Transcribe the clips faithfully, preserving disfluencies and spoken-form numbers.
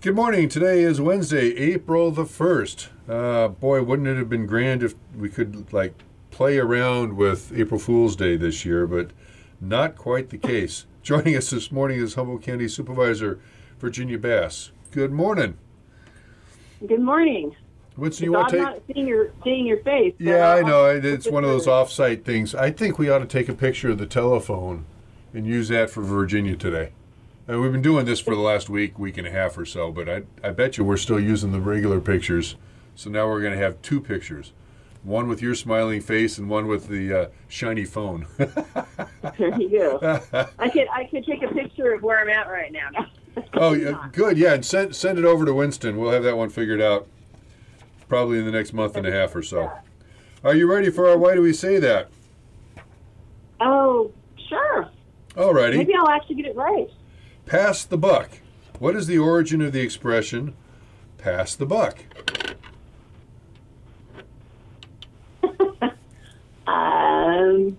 Good morning. Today is Wednesday, April the first. Uh, boy, wouldn't it have been grand if we could, like, play around with April Fool's Day this year, but not quite the case. Joining us this morning is Humboldt County Supervisor Virginia Bass. Good morning. Good morning. Winston, you want to take... not seeing your, seeing your face. Yeah, I know. It's one of those off-site things. I think we ought to take a picture of the telephone and use that for Virginia today. And we've been doing this for the last week, week and a half or so, but I, I bet you we're still using the regular pictures. So now we're going to have two pictures, one with your smiling face and one with the uh, shiny phone. There you go. I could I could take a picture of where I'm at right now. Oh, yeah, good. Yeah, and send send it over to Winston. We'll have that one figured out probably in the next month and a half or so. Are you ready for our Why Do We Say That? Oh, sure. All righty. Maybe I'll actually get it right. Pass the buck. What is the origin of the expression, pass the buck? um,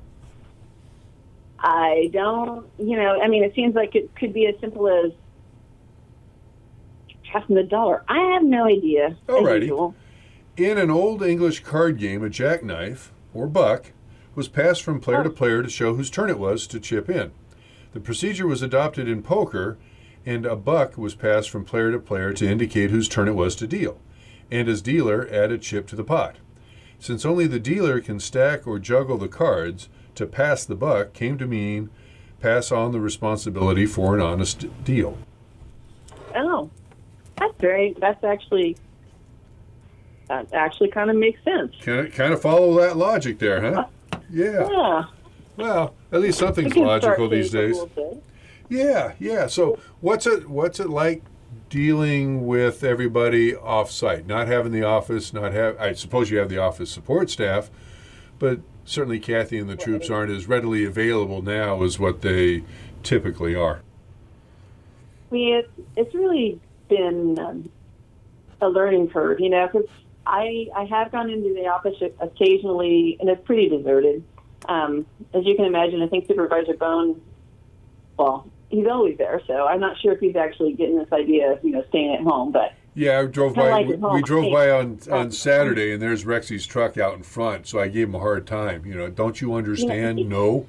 I don't, you know, I mean, it seems like it could be as simple as passing the dollar. I have no idea. Alrighty. In an old English card game, a jackknife, or buck, was passed from player oh. to player to show whose turn it was to chip in. The procedure was adopted in poker, and a buck was passed from player to player to indicate whose turn it was to deal, and as dealer, add a chip to the pot. Since only the dealer can stack or juggle the cards, to pass the buck came to mean pass on the responsibility for an honest deal. Oh, that's very, that's actually, that actually kind of makes sense. Kind of, kind of follow that logic there, huh? Yeah. Yeah. Well, at least something's logical these days. Yeah, yeah. So what's it what's it like dealing with everybody off-site? Not having the office, not have I suppose you have the office support staff, but certainly Kathy and the troops aren't as readily available now as what they typically are. I mean, it's, it's really been um, a learning curve, you know, because I, I have gone into the office occasionally, and it's pretty deserted. Um, as you can imagine, I think Supervisor Bone, well, he's always there, so I'm not sure if he's actually getting this idea of, you know, staying at home, but... Yeah, I drove by, like we, we drove by on, on Saturday, and there's Rexy's truck out in front, so I gave him a hard time. You know, don't you understand? Yeah. No.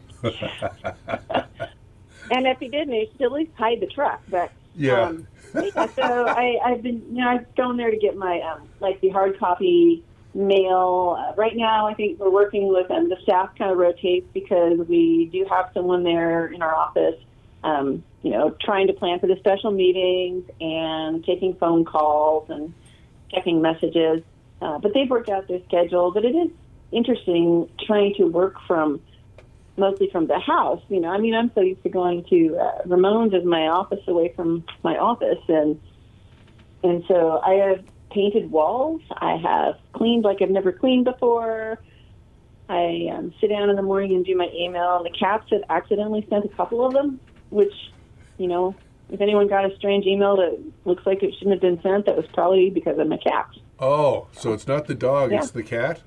And if he didn't, he should at least hide the truck, but... Yeah. Um, yeah, so I, I've been, you know, I've gone there to get my, um, like, the hard copy mail. Uh, right now, I think we're working with um, the staff kind of rotates because we do have someone there in our office, um, you know, trying to plan for the special meetings and taking phone calls and checking messages. Uh, but they've worked out their schedule. But it is interesting trying to work from mostly from the house. You know, I mean, I'm so used to going to uh, Ramon's as my office away from my office, and and so I have painted walls. I have cleaned like I've never cleaned before. I um, sit down in the morning and do my email, and the cats have accidentally sent a couple of them, which, you know, if anyone got a strange email that looks like it shouldn't have been sent, that was probably because of my cat. Oh, so it's not the dog, yeah. It's the cat?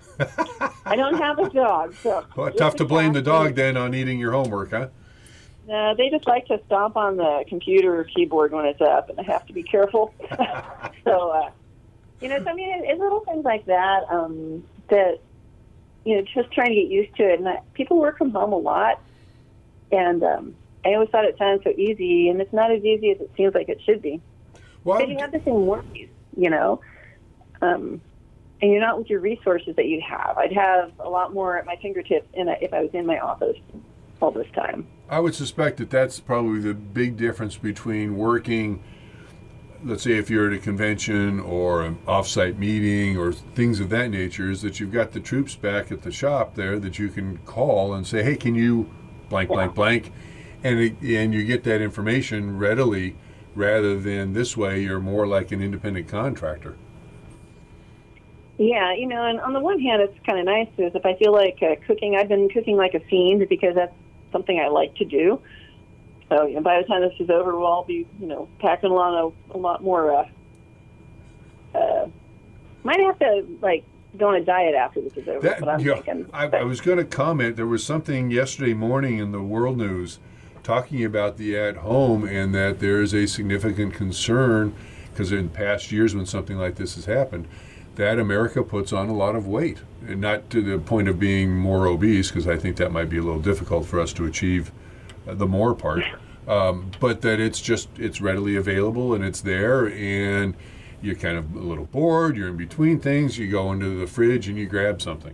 I don't have a dog. So well, tough to blame the dog then on eating your homework, huh? No, they just like to stomp on the computer or keyboard when it's up, and I have to be careful. so, uh, you know, so I mean, it, it's little things like that um, that, you know, just trying to get used to it. And I, people work from home a lot, and um, I always thought it sounded so easy, and it's not as easy as it seems like it should be. Well, because you have the same worries, you know, um, and you're not with your resources that you have. I'd have a lot more at my fingertips in a, if I was in my office all this time. I would suspect that that's probably the big difference between working, let's say if you're at a convention or an off-site meeting or things of that nature, is that you've got the troops back at the shop there that you can call and say, hey, can you blank, yeah. blank, blank, and it, and you get that information readily, rather than this way you're more like an independent contractor. Yeah, you know, and on the one hand, it's kind of nice is if I feel like uh, cooking, I've been cooking like a fiend because that's something I like to do. So, you know, by the time this is over, we'll all be, you know, packing along a, a lot more. Uh, uh, might have to, like, go on a diet after this is over. That, but I'm you know, thinking. I, I was going to comment. There was something yesterday morning in the World News talking about the at-home and that there is a significant concern, because in past years when something like this has happened, that America puts on a lot of weight. And not to the point of being more obese, because I think that might be a little difficult for us to achieve uh, the more part, um, but that it's just, it's readily available and it's there, and you're kind of a little bored, you're in between things, you go into the fridge and you grab something.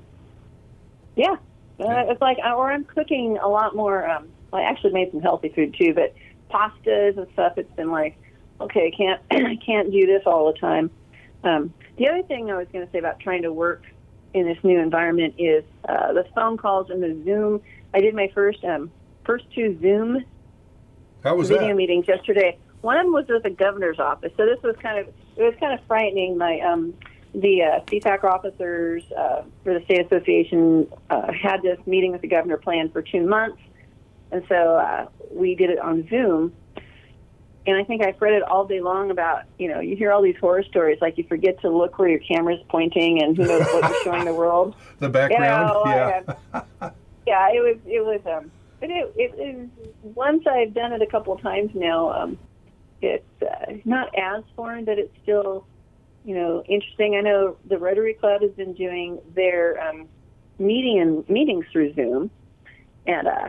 Yeah. Uh, it's like, or I'm cooking a lot more. Um, I actually made some healthy food too, but pastas and stuff. It's been like, okay, I can't, I can't do this all the time. Um, the other thing I was going to say about trying to work in this new environment is uh, the phone calls and the Zoom. I did my first, um, first two Zoom How was video that? meetings yesterday. One of them was with the governor's office, so this was kind of, it was kind of frightening. My um, the uh, C PAC officers uh, for the state association uh, had this meeting with the governor planned for two months, and so uh, we did it on Zoom. And I think I read it all day long about, you know, you hear all these horror stories, like you forget to look where your camera's pointing and who knows what you're showing the world. The background, you know, yeah. I, yeah, it was, it was, um, but it, it, it, once I've done it a couple of times now, um, it's uh, not as foreign, but it's still, you know, interesting. I know the Rotary Club has been doing their um, meeting and meetings through Zoom, and uh,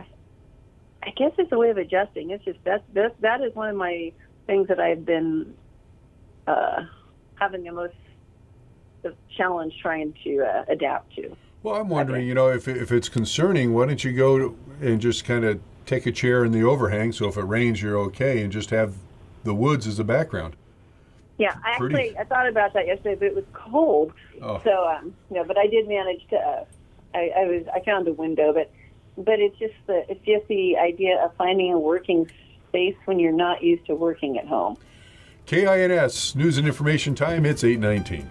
I guess it's a way of adjusting. It's just that's, that's that is one of my things that I've been uh, having the most the challenge trying to uh, adapt to. Well, I'm wondering, you know, if if it's concerning, why don't you go to, and just kind of take a chair in the overhang, so if it rains, you're okay, and just have the woods as the background. Yeah, I Pretty. actually I thought about that yesterday, but it was cold. Oh. So um, you know, but I did manage to. Uh, I, I was I found a window, but. But it's just the it's just the idea of finding a working space when you're not used to working at home. K I N S News and Information Time. It's eight nineteen.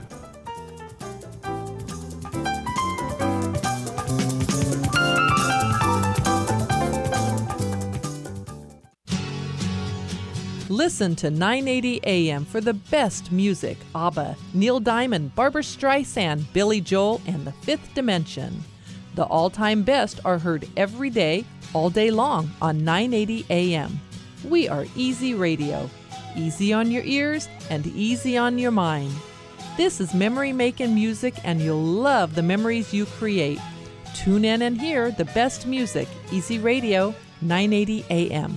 Listen to nine eighty A M for the best music. ABBA, Neil Diamond, Barbra Streisand, Billy Joel, and The Fifth Dimension. The all-time best are heard every day, all day long on nine eighty A M. We are Easy Radio. Easy on your ears and easy on your mind. This is memory-making music, and you'll love the memories you create. Tune in and hear the best music. Easy Radio, nine eighty A M.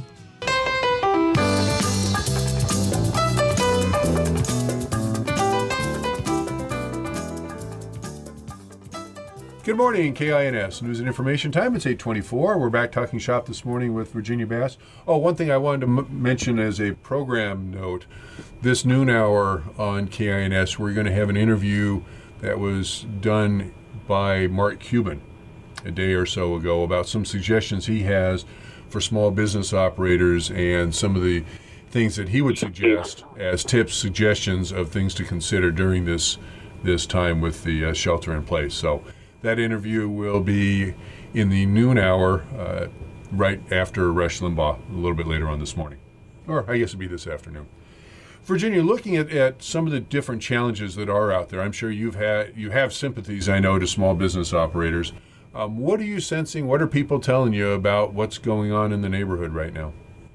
Good morning, K I N S News and Information Time. It's eight twenty-four. We're back talking shop this morning with Virginia Bass. Oh, one thing I wanted to m- mention as a program note, this noon hour on K I N S, we're going to have an interview that was done by Mark Cuban a day or so ago about some suggestions he has for small business operators and some of the things that he would suggest as tips, suggestions of things to consider during this this time with the uh, shelter in place. So that interview will be in the noon hour, uh, right after Rush Limbaugh, a little bit later on this morning. Or I guess it'll be this afternoon. Virginia, looking at, at some of the different challenges that are out there, I'm sure you've had you have sympathies, I know, to small business operators. Um, what are you sensing? What are people telling you about what's going on in the neighborhood right now?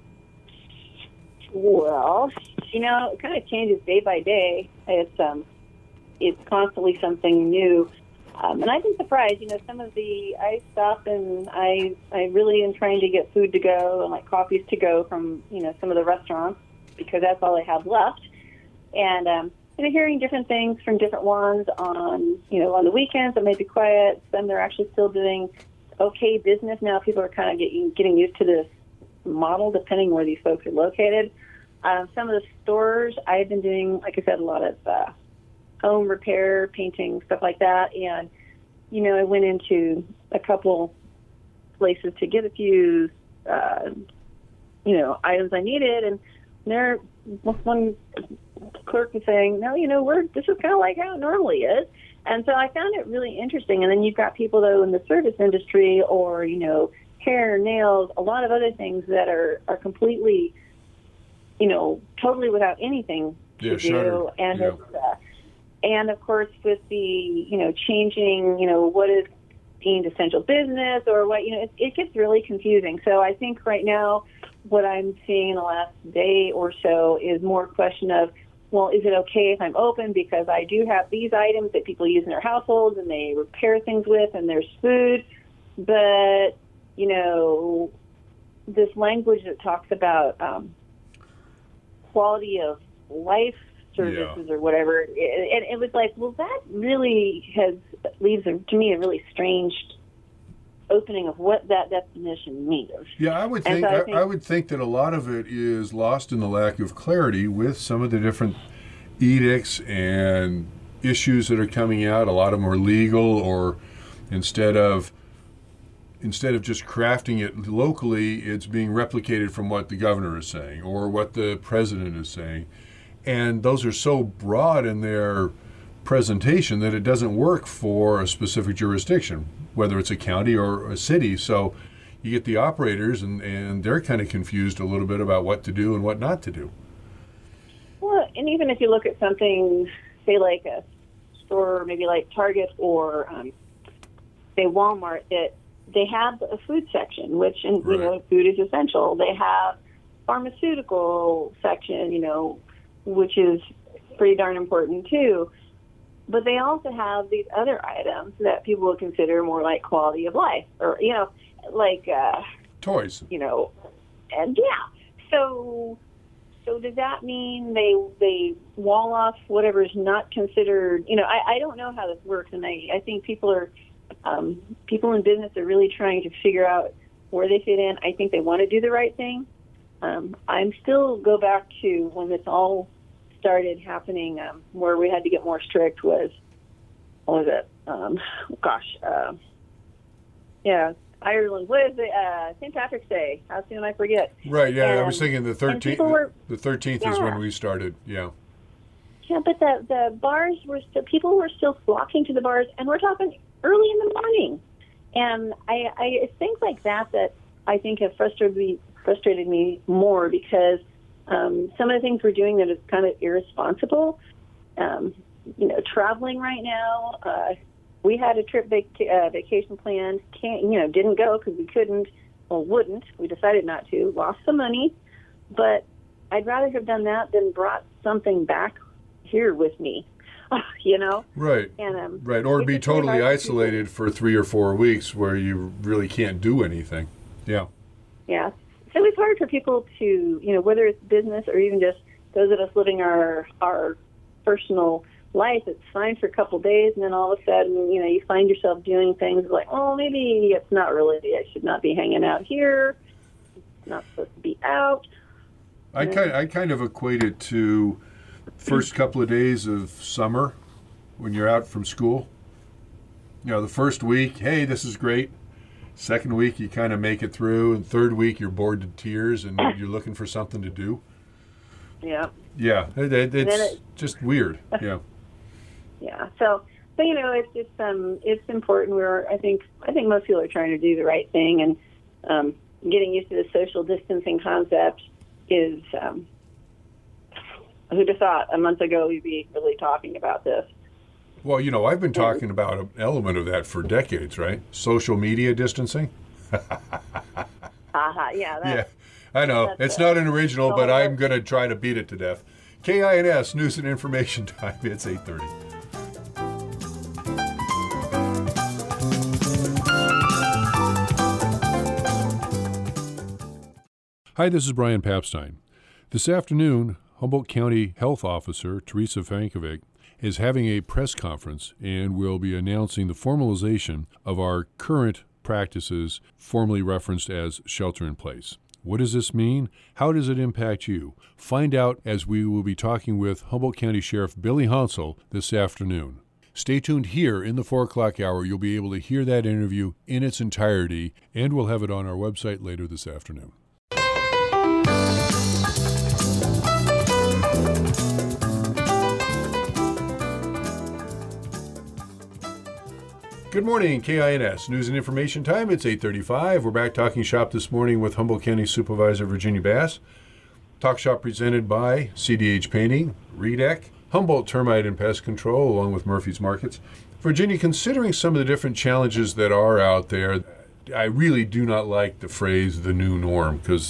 Well, you know, it kind of changes day by day. It's um, it's constantly something new. Um, and I've been surprised, you know, some of the, I stop and I I really am trying to get food to go and like coffees to go from, you know, some of the restaurants because that's all I have left. And, um, you know, hearing different things from different ones on, you know, on the weekends it may be quiet. Some they're actually still doing okay business. Now people are kind of getting, getting used to this model depending where these folks are located. Um, some of the stores I've been doing, like I said, a lot of uh, home repair, painting, stuff like that. And, you know, I went into a couple places to get a few, uh, you know, items I needed. And there, one clerk was saying, no, you know, we're, this is kind of like how it normally is. And so I found it really interesting. And then you've got people, though, in the service industry or, you know, hair, nails, a lot of other things that are, are completely, you know, totally without anything Yeah, to shutter. do. And Yeah. it's, uh, and of course, with the, you know, changing, you know, what is deemed essential business or what, you know, it, it gets really confusing. So I think right now what I'm seeing in the last day or so is more a question of, well, is it okay if I'm open because I do have these items that people use in their households and they repair things with and there's food, but, you know, this language that talks about um, quality of life services yeah. or whatever, and it, it was like, well, that really has leaves a, to me a really strange opening of what that definition means. Yeah, I would think, so I, think I, I would think that a lot of it is lost in the lack of clarity with some of the different edicts and issues that are coming out. A lot of them are legal, or instead of instead of just crafting it locally, it's being replicated from what the governor is saying or what the president is saying. And those are so broad in their presentation that it doesn't work for a specific jurisdiction, whether it's a county or a city. So you get the operators, and, and they're kind of confused a little bit about what to do and what not to do. Well, and even if you look at something, say like a store, maybe like Target or um, say Walmart, that they have a food section, which, and, right. you know, food is essential. They have pharmaceutical section, you know, which is pretty darn important too. But they also have these other items that people would consider more like quality of life, or, you know, like uh, toys, you know, and yeah. So, so does that mean they they wall off whatever is not considered? You know, I, I don't know how this works, and I, I think people are um, people in business are really trying to figure out where they fit in. I think they want to do the right thing. Um, I'm still go back to when this all started happening, um, where we had to get more strict was, what was it? Um, gosh, uh, yeah, Ireland. What is it? Uh, Saint Patrick's Day. How soon I forget? Right. Yeah, and, I was thinking the thirteenth. Were, the thirteenth yeah. is when we started. Yeah. Yeah, but the the bars were still, people were still flocking to the bars, and we're talking early in the morning. And I, I it's things like that that I think have frustrated me frustrated me more, because um, some of the things we're doing that is kind of irresponsible. Um, you know, traveling right now, uh, we had a trip vac- uh, vacation planned, can't, you know, didn't go because we couldn't or wouldn't. We decided not to, lost some money, but I'd rather have done that than brought something back here with me, you know? Right, and, um, right, or be totally isolated for three or four weeks where you really can't do anything. Yeah. Yeah. So it's hard for people to, you know, whether it's business or even just those of us living our our personal life, it's fine for a couple of days, and then all of a sudden, you know, you find yourself doing things like, oh, maybe it's not really, I should not be hanging out here, it's not supposed to be out. I kind, I kind of equate it to first couple of days of summer when you're out from school. You know, the first week, hey, this is great. Second week, you kind of make it through, and third week, you're bored to tears, and you're looking for something to do. Yeah. Yeah, it, it, it's it, just weird. Yeah. Yeah. So, but you know, it's just um, it's important. We're, I think, I think most people are trying to do the right thing, and um, getting used to the social distancing concept is. Um, who'd have thought a month ago we'd be really talking about this? Well, you know, I've been talking about an element of that for decades, right? Social media distancing. uh-huh, yeah. Yeah, I know. It's not an original, but I'm going to try to beat it to death. K I N S, News and Information Time. It's eight thirty. Hi, this is Brian Papstein. This afternoon, Humboldt County Health Officer Teresa Fankovic is having a press conference and will be announcing the formalization of our current practices, formerly referenced as shelter in place. What does this mean? How does it impact you? Find out as we will be talking with Humboldt County Sheriff Billy Hansel this afternoon. Stay tuned here in the four o'clock hour. You'll be able to hear that interview in its entirety, and we'll have it on our website later this afternoon. Good morning, K I N S News and Information Time. It's eight thirty-five. We're back talking shop this morning with Humboldt County Supervisor Virginia Bass. Talk shop presented by C D H Painting, Redec, Humboldt Termite and Pest Control, along with Murphy's Markets. Virginia, considering some of the different challenges that are out there, I really do not like the phrase the new norm, because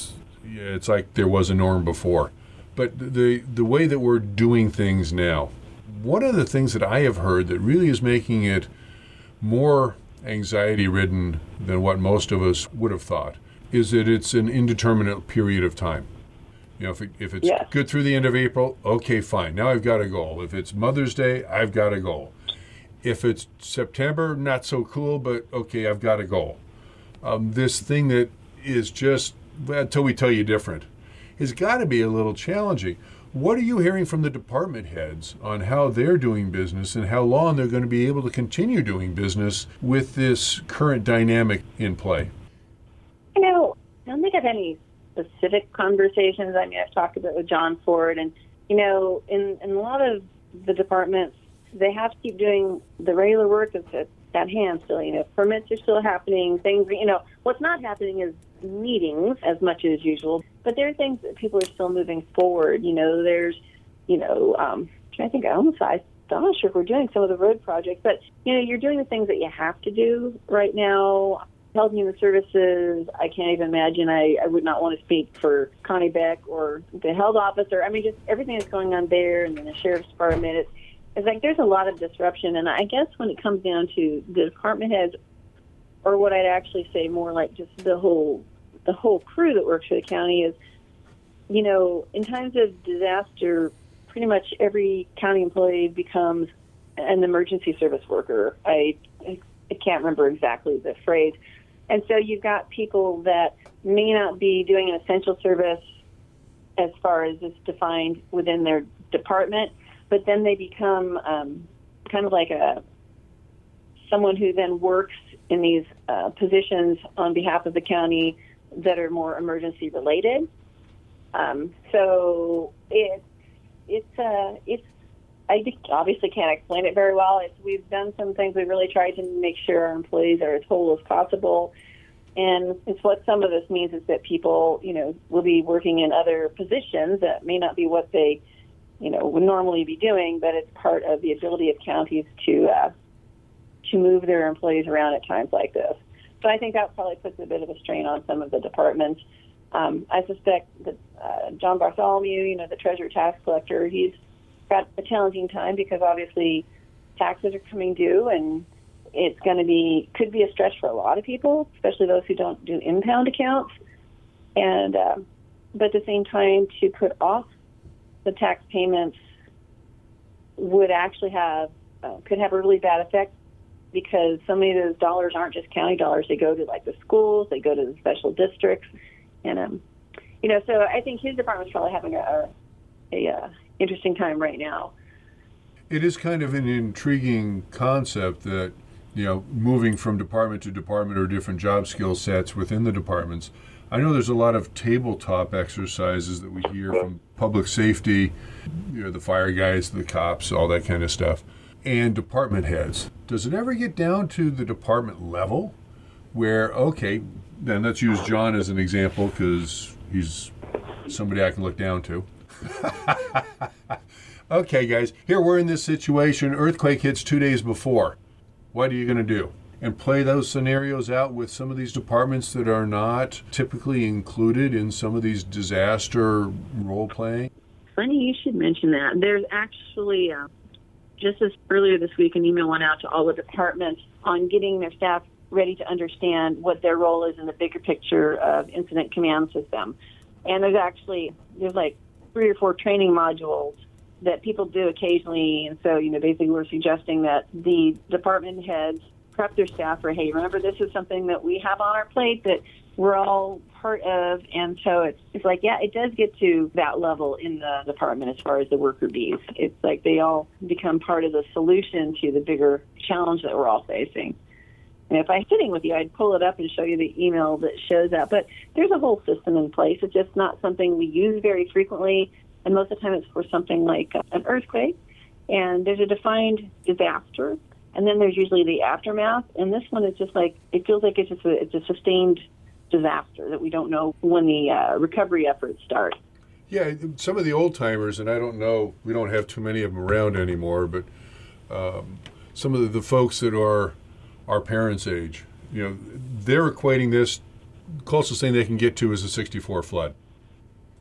it's like there was a norm before. But the the way that we're doing things now, one of the things that I have heard that really is making it more anxiety-ridden than what most of us would have thought is that it's an indeterminate period of time. You know, if, it, if it's yes. good through the end of April, okay, fine. Now I've got a goal. If it's Mother's Day, I've got a goal. If it's September, not so cool, but okay, I've got a goal. Um, this thing that is just, well, until we tell you different, has got to be a little challenging. What are you hearing from the department heads on how they're doing business and how long they're going to be able to continue doing business with this current dynamic in play? You know, I don't think I've had any specific conversations. I mean, I've talked about with John Ford, and, you know, in, in a lot of the departments, they have to keep doing the regular work that's at, at hand still. You know, permits are still happening. Things, you know, what's not happening is meetings as much as usual, but there are things that people are still moving forward. You know, there's, you know, um, I think I almost, I, I'm not sure if we're doing some of the road projects, but, you know, you're doing the things that you have to do right now. Health and Human Services, I can't even imagine. I, I would not want to speak for Connie Beck or the health officer. I mean, just everything that's going on there, and then the sheriff's department. It's, it's like there's a lot of disruption. And I guess when it comes down to the department heads, or what I'd actually say more like just the whole the whole crew that works for the county is, you know, in times of disaster, pretty much every county employee becomes an emergency service worker. I, I, I can't remember exactly the phrase. And so you've got people that may not be doing an essential service as far as it's defined within their department, but then they become um, kind of like a someone who then works in these uh, positions on behalf of the county that are more emergency related. Um, so it, it's uh, it's I obviously can't explain it very well. It's, we've done some things. We've really tried to make sure our employees are as whole as possible. And it's what some of this means is that people, you know, will be working in other positions that may not be what they, you know, would normally be doing, but it's part of the ability of counties to uh, to move their employees around at times like this. So I think that probably puts a bit of a strain on some of the departments. Um, I suspect that uh, John Bartholomew, you know, the treasurer tax collector, he's got a challenging time because obviously taxes are coming due, and it's going to be, could be a stretch for a lot of people, especially those who don't do impound accounts. And, uh, but at the same time, to put off the tax payments would actually have, uh, could have a really bad effect, because so many of those dollars aren't just county dollars. They go to like the schools, they go to the special districts. And, um, you know, so I think his department's probably having a, a, a uh, interesting time right now. It is kind of an intriguing concept that, you know, moving from department to department or different job skill sets within the departments. I know there's a lot of tabletop exercises that we hear from public safety, you know, the fire guys, the cops, all that kind of stuff, and department heads. Does it ever get down to the department level where, okay, then let's use John as an example because he's somebody I can look down to. Okay, guys, here we're in this situation. Earthquake hits two days before. What are you going to do? And play those scenarios out with some of these departments that are not typically included in some of these disaster role-playing? Funny you should mention that. There's actually, uh, just as earlier this week, an email went out to all the departments on getting their staff ready to understand what their role is in the bigger picture of incident command system. And there's actually, there's like three or four training modules that people do occasionally. And so, you know, basically we're suggesting that the department heads prep their staff for, hey, remember, this is something that we have on our plate that we're all part of. And so it's, it's like, yeah, it does get to that level in the department as far as the worker bees. It's like they all become part of the solution to the bigger challenge that we're all facing. And if I'm sitting with you, I'd pull it up and show you the email that shows that. But there's a whole system in place. It's just not something we use very frequently. And most of the time it's for something like an earthquake. And there's a defined disaster. And then there's usually the aftermath. And this one is just like, it feels like it's just a, it's a sustained disaster that we don't know when the uh, recovery efforts start. Yeah, some of the old timers, and I don't know, we don't have too many of them around anymore, but um, some of the, the folks that are our parents' age, you know, they're equating this, closest thing they can get to is a sixty-four flood.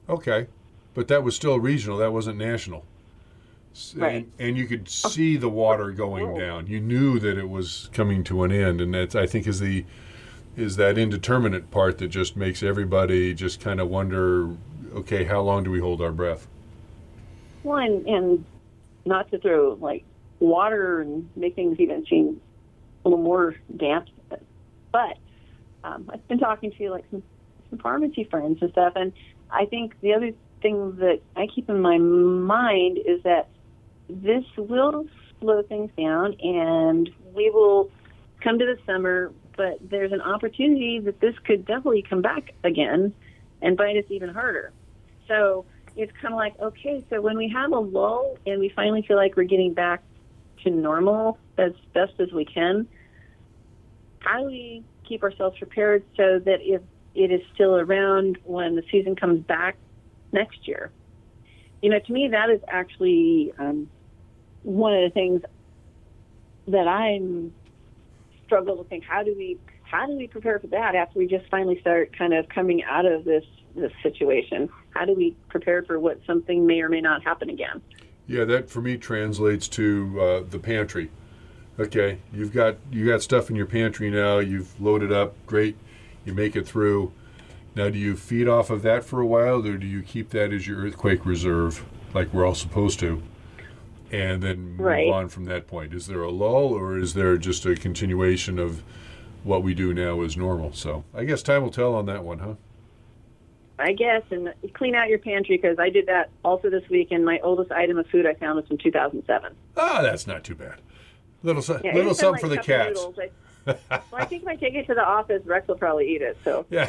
Okay. But that was still regional. That wasn't national. Right. And, and you could see the water going down. You knew that it was coming to an end. And that, I think, is the is that indeterminate part that just makes everybody just kind of wonder, okay, how long do we hold our breath? Well, and, and not to throw, like, water and make things even seem a little more damp, but um, I've been talking to, like, some, some pharmacy friends and stuff, and I think the other thing that I keep in my mind is that this will slow things down, and we will come to the summer, but there's an opportunity that this could definitely come back again and bite us even harder. So it's kind of like, okay, so when we have a lull and we finally feel like we're getting back to normal as best as we can, how do we keep ourselves prepared so that if it is still around when the season comes back next year? You know, to me, that is actually um, one of the things that I'm struggle to think, how do we how do we prepare for that after we just finally start kind of coming out of this this situation? How do we prepare for what something may or may not happen again? Yeah, that for me translates to uh, the pantry. Okay, you've got you got stuff in your pantry now. You've loaded up, great. You make it through. Now, do you feed off of that for a while, or do you keep that as your earthquake reserve, like we're all supposed to, and then move right. on from that point? Is there a lull, or is there just a continuation of what we do now as normal? So I guess time will tell on that one, huh? I guess, and clean out your pantry, because I did that also this week, and my oldest item of food I found was from two thousand seven. Ah, that's not too bad. Little, Yeah, little something like for the cats. Noodles. I, well, I think if I take it to the office, Rex will probably eat it. So yeah,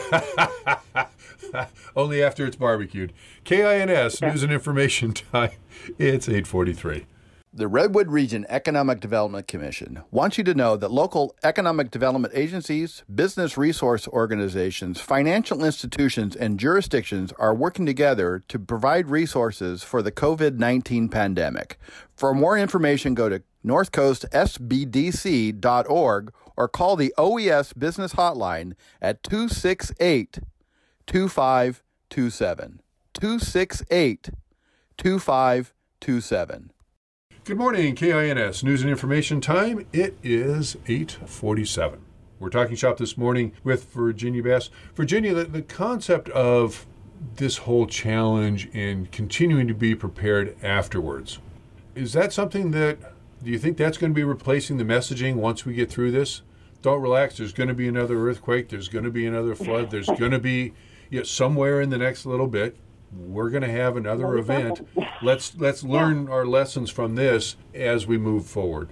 only after it's barbecued. K I N S yeah. News and Information Time. It's eight forty-three. The Redwood Region Economic Development Commission wants you to know that local economic development agencies, business resource organizations, financial institutions, and jurisdictions are working together to provide resources for the covid nineteen pandemic. For more information, go to north coast s b d c dot org or call the O E S Business Hotline at two six eight, two five two seven. two six eight, two five two seven. Good morning, K I N S News and Information Time. It is eight forty-seven. We're talking shop this morning with Virginia Bass. Virginia, the, the concept of this whole challenge and continuing to be prepared afterwards, is that something that, do you think that's going to be replacing the messaging once we get through this? Don't relax. There's going to be another earthquake. There's going to be another flood. There's going to be, you know, somewhere in the next little bit, we're going to have another event. Let's let's learn yeah. our lessons from this as we move forward.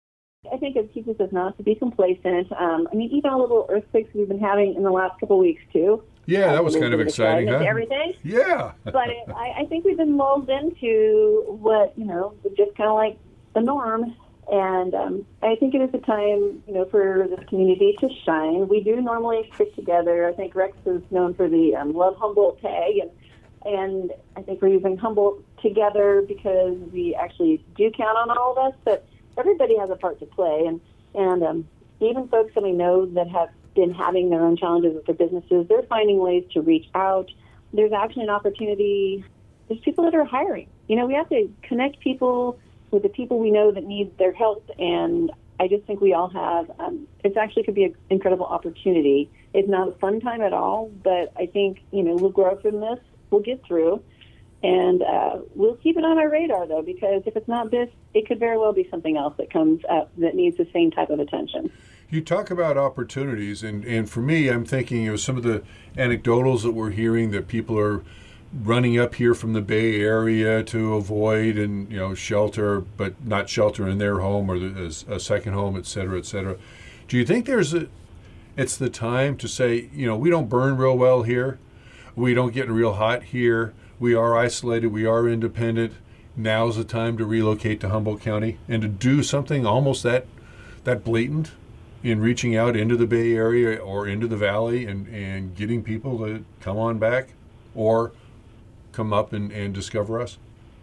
I think it teaches us not to be complacent. Um, I mean, even all the little earthquakes we've been having in the last couple of weeks, too. Yeah, that was kind of exciting, huh? Everything. Yeah. But it, I, I think we've been lulled into what, you know, just kind of like the norm. And um, I think it is a time, you know, for this community to shine. We do normally stick together. I think Rex is known for the um, Love Humboldt tag, and and I think we're using Humboldt together because we actually do count on all of us. But everybody has a part to play, and and um, even folks that we know that have been having their own challenges with their businesses, they're finding ways to reach out. There's actually an opportunity. There's people that are hiring. You know, we have to connect people with the people we know that need their help, and I just think we all have, um, it actually could be an incredible opportunity. It's not a fun time at all, but I think, you know, we'll grow from this, we'll get through, and uh, we'll keep it on our radar, though, because if it's not this, it could very well be something else that comes up that needs the same type of attention. You talk about opportunities, and, and for me, I'm thinking of some of the anecdotals that we're hearing that people are running up here from the Bay Area to avoid and, you know, shelter, but not shelter in their home or the, a, a second home, et cetera, et cetera. Do you think there's a, it's the time to say, you know, we don't burn real well here, we don't get real hot here, we are isolated, we are independent, now's the time to relocate to Humboldt County and to do something almost that that blatant in reaching out into the Bay Area or into the Valley and, and getting people to come on back or come up and, and discover us?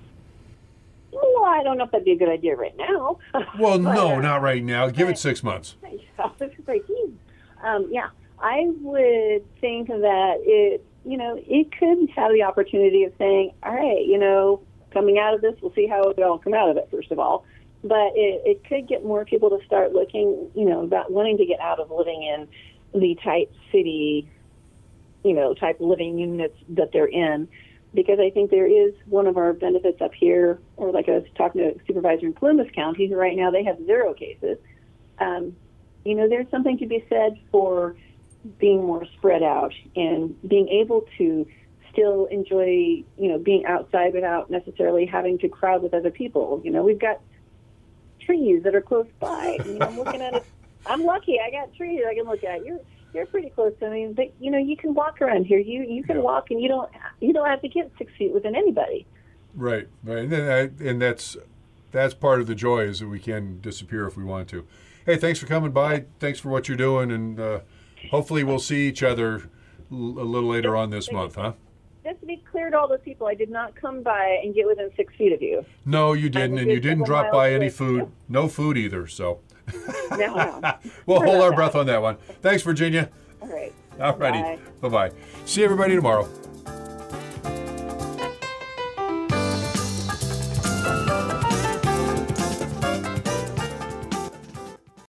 Well, I don't know if that'd be a good idea right now. Well, but, no, uh, not right now. Give it six months. Um, yeah, I would think that it you know, it could have the opportunity of saying, all right, you know, coming out of this, we'll see how we all come out of it, first of all. But it, it could get more people to start looking, you know, about wanting to get out of living in the tight city, you know, type living units that they're in. Because I think there is one of our benefits up here, or like I was talking to a supervisor in Columbus County, right now they have zero cases. Um, you know, there's something to be said for being more spread out and being able to still enjoy, you know, being outside without necessarily having to crowd with other people. You know, we've got trees that are close by. You know, I'm looking at it. I'm lucky. I got trees I can look at. You're you're pretty close to me, but you know, you can walk around here. You you can yeah. walk, and you don't you don't have to get six feet within anybody. Right, right, and, then I, and that's that's part of the joy is that we can disappear if we want to. Hey, thanks for coming by. Thanks for what you're doing, and uh, hopefully we'll see each other l- a little later on this month, huh? Just to be clear to all those people, I did not come by and get within six feet of you. No, you didn't, and you didn't drop by any food. Away. No food either, so. No, no. We'll hold our breath on that one. Thanks, Virginia. All right. All righty. Bye-bye. See everybody tomorrow.